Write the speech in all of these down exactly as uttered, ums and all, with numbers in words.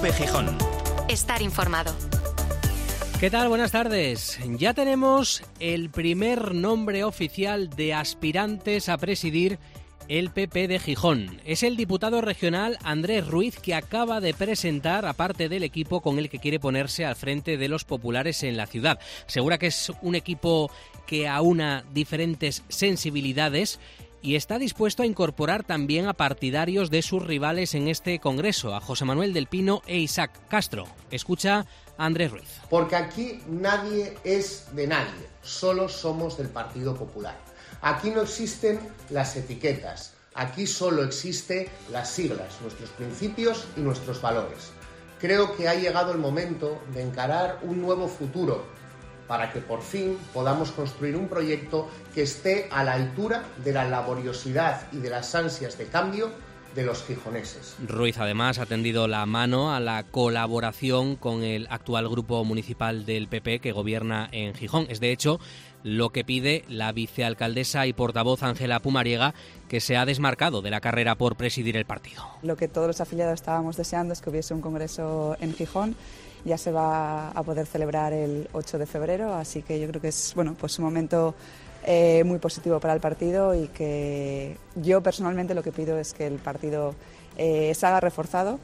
COPE Gijón. Estar informado. ¿Qué tal? Buenas tardes. Ya tenemos el primer nombre oficial de aspirantes a presidir el P P de Gijón. Es el diputado regional Andrés Ruiz, que acaba de presentar a parte del equipo con el que quiere ponerse al frente de los populares en la ciudad. Asegura que es un equipo que aúna diferentes sensibilidades y está dispuesto a incorporar también a partidarios de sus rivales en este congreso, a José Manuel del Pino e Isaac Castro. Escucha a Andrés Ruiz. Porque aquí nadie es de nadie, solo somos del Partido Popular. Aquí no existen las etiquetas, aquí solo existen las siglas, nuestros principios y nuestros valores. Creo que ha llegado el momento de encarar un nuevo futuro para que por fin podamos construir un proyecto que esté a la altura de la laboriosidad y de las ansias de cambio de los gijoneses. Ruiz además ha tendido la mano a la colaboración con el actual grupo municipal del P P que gobierna en Gijón. Es de hecho lo que pide la vicealcaldesa y portavoz Ángela Pumariega, que se ha desmarcado de la carrera por presidir el partido. Lo que todos los afiliados estábamos deseando es que hubiese un congreso en Gijón. Ya se va a poder celebrar el ocho de febrero, así que yo creo que es bueno, pues un momento eh, muy positivo para el partido, y que yo personalmente lo que pido es que el partido eh, se haga reforzado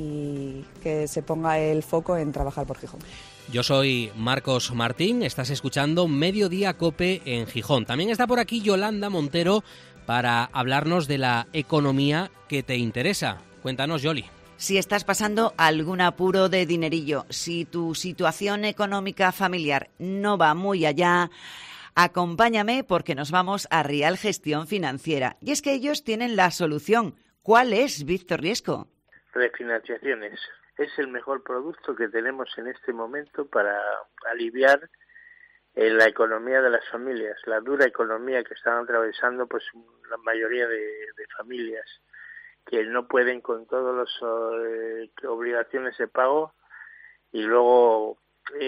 y que se ponga el foco en trabajar por Gijón. Yo soy Marcos Martín, estás escuchando Mediodía COPE en Gijón. También está por aquí Yolanda Montero para hablarnos de la economía que te interesa. Cuéntanos, Yoli. Si estás pasando algún apuro de dinerillo, si tu situación económica familiar no va muy allá, acompáñame porque nos vamos a Rial Gestión Financiera. Y es que ellos tienen la solución. ¿Cuál es, Víctor Riesco? Refinanciaciones. Es el mejor producto que tenemos en este momento para aliviar eh, la economía de las familias, la dura economía que están atravesando pues la mayoría de, de familias, que no pueden con todas las eh, obligaciones de pago y luego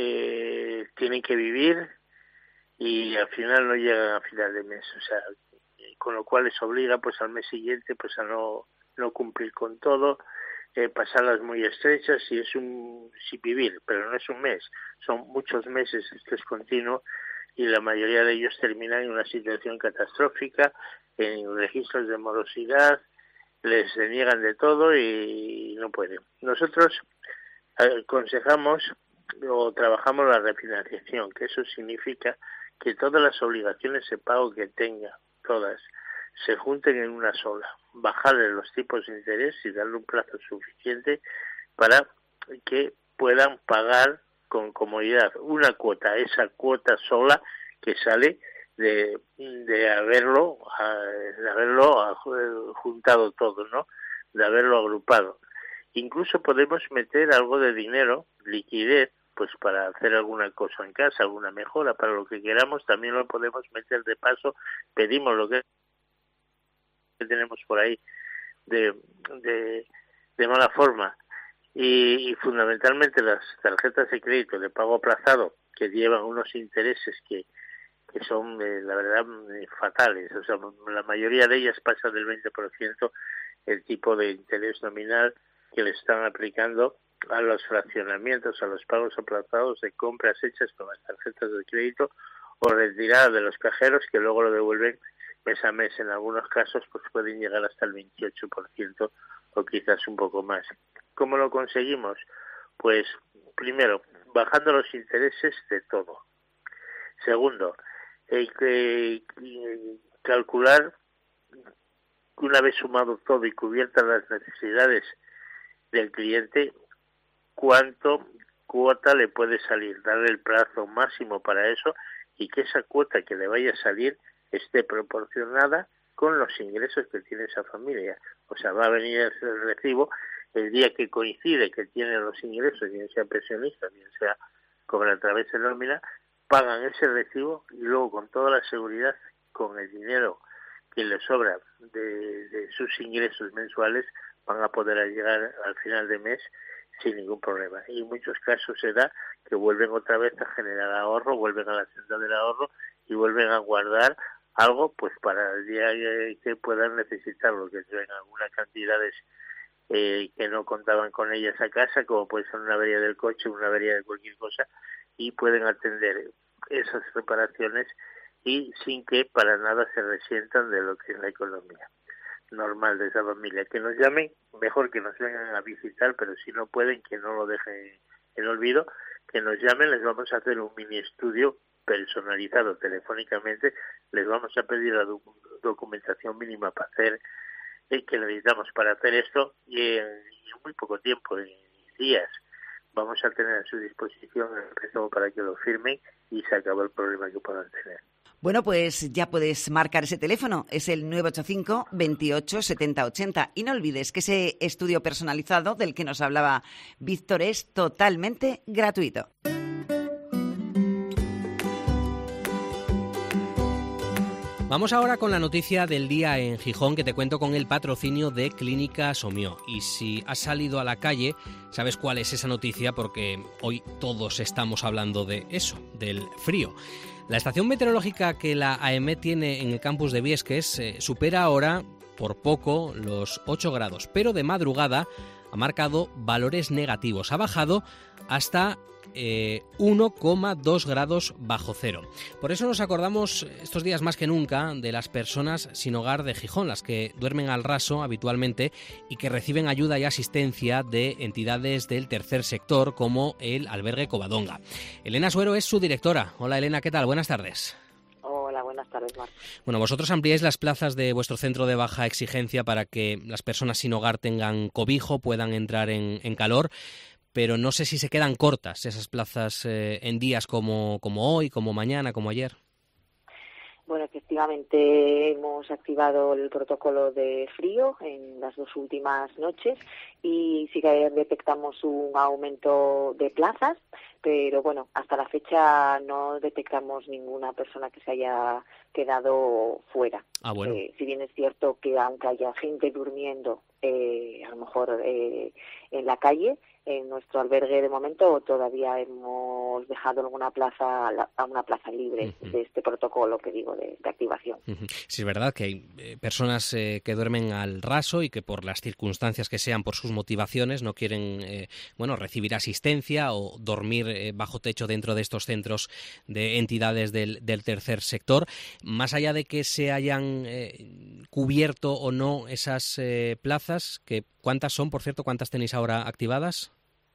eh, tienen que vivir y al final no llegan a final de mes, o sea, con lo cual les obliga pues al mes siguiente pues a no no cumplir con todo, eh, pasarlas muy estrechas, y es un sin vivir, pero no es un mes, son muchos meses, esto es continuo, y la mayoría de ellos terminan en una situación catastrófica, en registros de morosidad, les deniegan de todo y no pueden. Nosotros aconsejamos o trabajamos la refinanciación, que eso significa que todas las obligaciones de pago que tenga, todas, se junten en una sola, bajarle los tipos de interés y darle un plazo suficiente para que puedan pagar con comodidad una cuota, esa cuota sola que sale de, de haberlo de haberlo juntado todo, ¿no? De haberlo agrupado. Incluso podemos meter algo de dinero, liquidez, pues para hacer alguna cosa en casa, alguna mejora, para lo que queramos, también lo podemos meter de paso, pedimos lo que tenemos por ahí de, de, de mala forma. Y, y fundamentalmente las tarjetas de crédito de pago aplazado, que llevan unos intereses que que son, eh, la verdad, eh, fatales. O sea, la mayoría de ellas pasa del veinte por ciento el tipo de interés nominal que le están aplicando a los fraccionamientos, a los pagos aplazados de compras hechas con las tarjetas de crédito o retiradas de los cajeros, que luego lo devuelven mes a mes. En algunos casos pues pueden llegar hasta el veintiocho por ciento o quizás un poco más. ¿Cómo lo conseguimos? Pues, primero, bajando los intereses de todo. Segundo, hay que calcular que una vez sumado todo y cubiertas las necesidades del cliente, cuánto cuota le puede salir, darle el plazo máximo para eso, y que esa cuota que le vaya a salir esté proporcionada con los ingresos que tiene esa familia. O sea, va a venir el recibo el día que coincide que tiene los ingresos, bien sea pensionista, bien sea cobra a través de nómina, pagan ese recibo y luego con toda la seguridad, con el dinero que les sobra de, de sus ingresos mensuales, van a poder llegar al final de mes sin ningún problema. Y en muchos casos se da que vuelven otra vez a generar ahorro, vuelven a la senda del ahorro y vuelven a guardar algo pues para el día que puedan necesitarlo, que tengan algunas cantidades eh, que no contaban con ellas a casa, como puede ser una avería del coche, una avería de cualquier cosa, y pueden atender esas reparaciones y sin que para nada se resientan de lo que es la economía normal de esa familia. Que nos llamen, mejor que nos vengan a visitar, pero si no pueden, que no lo dejen en olvido, que nos llamen, les vamos a hacer un mini estudio personalizado telefónicamente, les vamos a pedir la doc- documentación mínima para hacer, eh, que necesitamos para hacer esto, y en, en muy poco tiempo, en días, vamos a tener a su disposición el préstamo para que lo firmen y se acabó el problema que puedan tener. Bueno, pues ya puedes marcar ese teléfono, es el nueve ocho cinco, veintiocho, setenta, ochenta. Y no olvides que ese estudio personalizado del que nos hablaba Víctor es totalmente gratuito. Vamos ahora con la noticia del día en Gijón, que te cuento con el patrocinio de Clínica Somio. Y si has salido a la calle, sabes cuál es esa noticia, porque hoy todos estamos hablando de eso, del frío. La estación meteorológica que la A E M E tiene en el campus de Viesques eh, supera ahora por poco los ocho grados, pero de madrugada ha marcado valores negativos. Ha bajado hasta eh, uno coma dos grados bajo cero. Por eso nos acordamos estos días más que nunca de las personas sin hogar de Gijón, las que duermen al raso habitualmente y que reciben ayuda y asistencia de entidades del tercer sector como el albergue Covadonga. Elena Suero es su directora. Hola Elena, ¿qué tal? Buenas tardes. Hola, buenas tardes, Marc. Bueno, vosotros ampliáis las plazas de vuestro centro de baja exigencia para que las personas sin hogar tengan cobijo, puedan entrar en, en calor, pero no sé si se quedan cortas esas plazas eh, en días como, como hoy, como mañana, como ayer. Bueno, efectivamente hemos activado el protocolo de frío en las dos últimas noches y sí que detectamos un aumento de plazas, pero bueno, hasta la fecha no detectamos ninguna persona que se haya quedado fuera. Ah, bueno. Eh, si bien es cierto que aunque haya gente durmiendo eh, a lo mejor eh, en la calle, en nuestro albergue de momento todavía hemos dejado alguna plaza, a una plaza libre uh-huh. de este protocolo que digo de, de activación. Uh-huh. Sí, es verdad que hay eh, personas eh, que duermen al raso y que por las circunstancias que sean, por sus motivaciones, no quieren eh, bueno, recibir asistencia o dormir eh, bajo techo dentro de estos centros de entidades del, del tercer sector. Más allá de que se hayan eh, cubierto o no esas eh, plazas, que ¿cuántas son, por cierto? ¿Cuántas tenéis ahora activadas?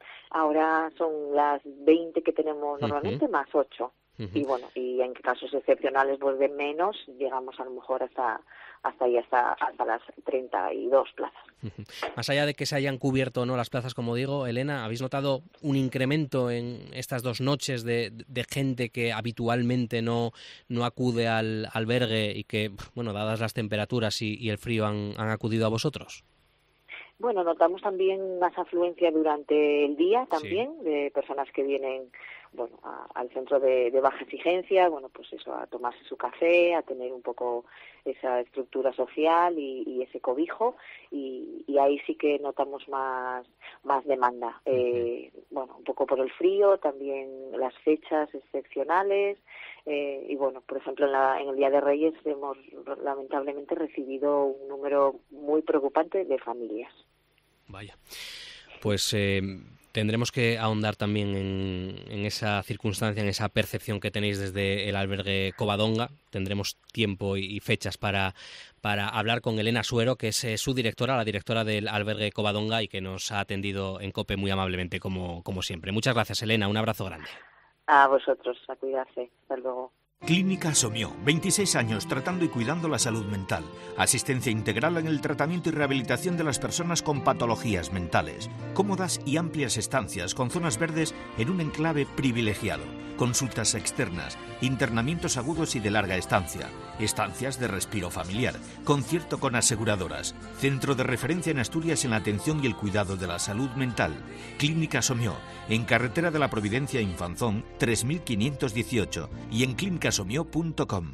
Ahora son las veinte que tenemos normalmente, uh-huh. más ocho. Uh-huh. Y bueno, y en casos excepcionales pues de menos, llegamos a lo mejor hasta hasta ahí, hasta, hasta las treinta y dos plazas. Uh-huh. Más allá de que se hayan cubierto o no las plazas, como digo, Elena, ¿habéis notado un incremento en estas dos noches de, de gente que habitualmente no, no acude al albergue y que, bueno, dadas las temperaturas y, y el frío han, han acudido a vosotros? Bueno, notamos también más afluencia durante el día también, sí. de personas que vienen, bueno, a, al centro de, de baja exigencia, bueno, pues eso, a tomarse su café, a tener un poco esa estructura social y, y ese cobijo, y, y ahí sí que notamos más, más demanda. Uh-huh. Eh, bueno, un poco por el frío, también las fechas excepcionales, eh, y bueno, por ejemplo, en, la, en el Día de Reyes hemos lamentablemente recibido un número muy preocupante de familias. Vaya, pues eh, tendremos que ahondar también en, en esa circunstancia, en esa percepción que tenéis desde el albergue Covadonga. Tendremos tiempo y, y fechas para, para hablar con Elena Suero, que es eh, su directora, la directora del albergue Covadonga, y que nos ha atendido en COPE muy amablemente, como, como siempre. Muchas gracias, Elena, un abrazo grande. A vosotros, a cuidarse. Hasta luego. Clínica Somio, veintiséis años tratando y cuidando la salud mental. Asistencia integral en el tratamiento y rehabilitación de las personas con patologías mentales. Cómodas y amplias estancias con zonas verdes en un enclave privilegiado. Consultas externas, internamientos agudos y de larga estancia. Estancias de respiro familiar. Concierto con aseguradoras. Centro de referencia en Asturias en la atención y el cuidado de la salud mental. Clínica Somio, en Carretera de la Providencia Infanzón, tres mil quinientos dieciocho y en clínica somio punto com.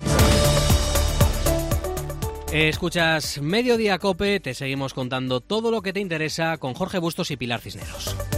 Escuchas Mediodía Cope, te seguimos contando todo lo que te interesa con Jorge Bustos y Pilar Cisneros.